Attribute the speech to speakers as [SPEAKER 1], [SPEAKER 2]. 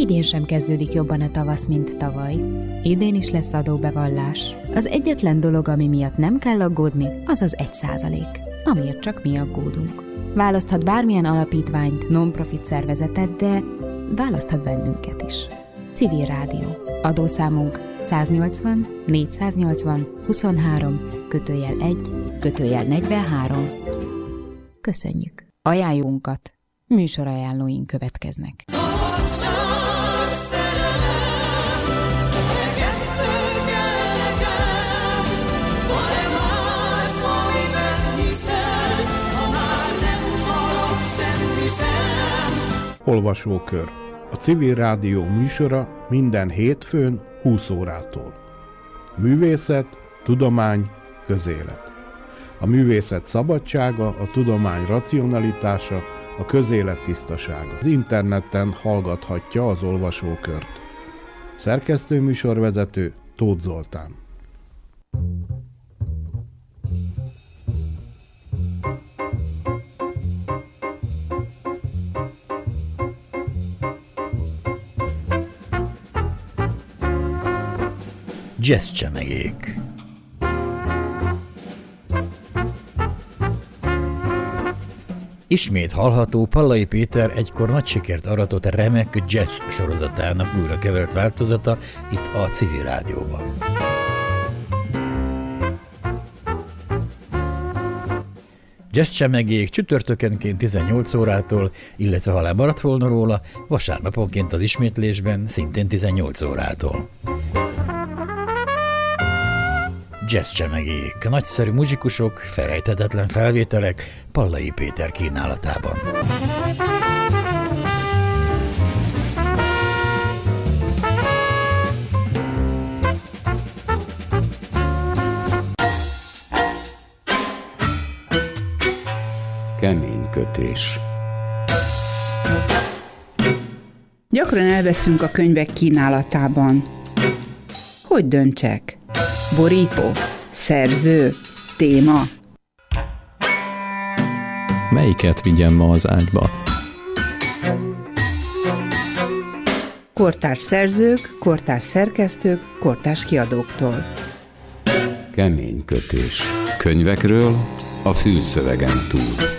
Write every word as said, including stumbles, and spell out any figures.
[SPEAKER 1] idén sem kezdődik jobban a tavasz, mint tavaly. Idén is lesz adóbevallás. Az egyetlen dolog, ami miatt nem kell aggódni, az az egy százalék, amiért csak mi aggódunk. Választhat bármilyen alapítványt, non-profit szervezetet, de választhat bennünket is. Civil Rádió. Adószámunk száznyolcvan négyszáznyolcvan huszonhárom kötőjel egy kötőjel negyvenhárom. Köszönjük! Ajánlónkat, műsorajánlóink következnek.
[SPEAKER 2] Olvasókör. A Civil Rádió műsora minden hétfőn húsz órától. Művészet, tudomány, közélet. A művészet szabadsága, a tudomány racionalitása, a közélet tisztasága. Az interneten hallgathatja az olvasókört. Szerkesztő műsorvezető Tóth Zoltán.
[SPEAKER 3] Jazzcsemegék. Ismét hallható Pallai Péter egykor nagy sikert aratott remek jazz sorozatának újra kevert változata itt a Civil Rádióban. Jazzcsemegék csütörtökenként tizennyolc órától, illetve ha lemaradt volna róla, vasárnaponként az ismétlésben szintén tizennyolc órától. Jazzcsemegék, nagyszerű muzsikusok, felejthetetlen felvételek Pallai Péter kínálatában.
[SPEAKER 4] Kemény kötés.
[SPEAKER 5] Gyakran elveszünk a könyvek kínálatában. Hogy döntsek? Borító, szerző, téma.
[SPEAKER 6] Melyiket vigyem ma az ágyba?
[SPEAKER 5] Kortárs szerzők, kortárs szerkesztők, kortárs kiadóktól.
[SPEAKER 4] Kemény kötés. Könyvekről a fülszövegen túl.